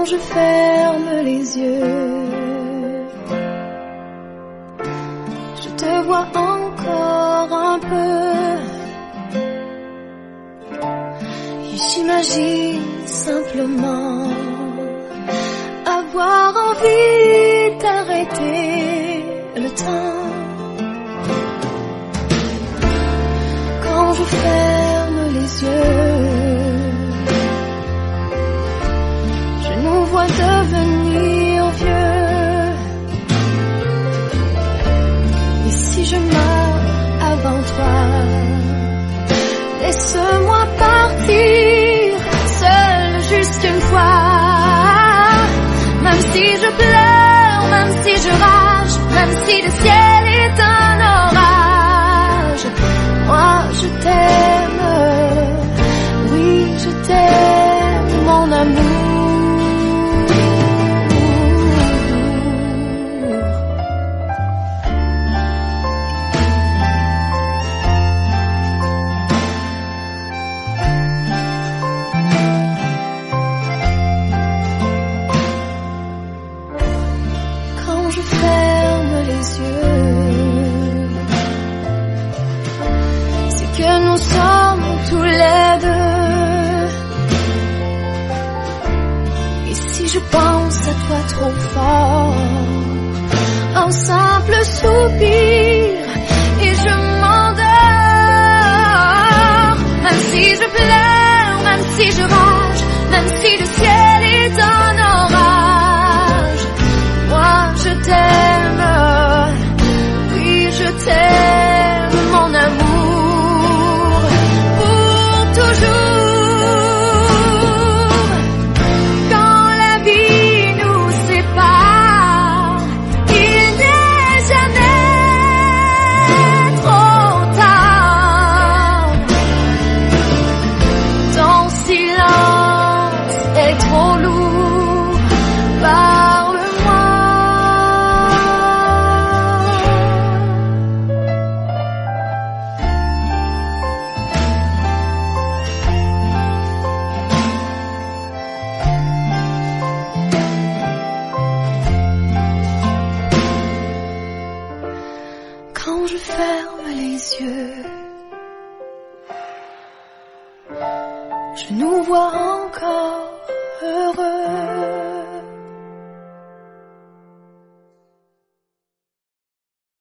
je ferme les yeux, je te vois encore un peu. Et j'imagine simplement avoir envie d'arrêter le temps. Quand je ferme les yeux, je nous vois devenir vieux. Et si je meurs avant toi, laisse-moi partir seul juste une fois. Même si je pleure, même si je rage, même si le ciel est un orage, moi je t'aime, oui je t'aime mon amour. Quand je ferme les yeux, c'est que nous sommes tous les deux. Et si je pense à toi trop fort, un simple soupir et je m'endors. Même si je pleure, même si je rage, même si le ciel est un orage, moi je t'aime, oui je t'aime mon amour, pour toujours. Quand la vie nous sépare, il n'est jamais trop tard. Ton silence est trop lourd, parle-moi. Quand je ferme les yeux, je nous vois encore heureux.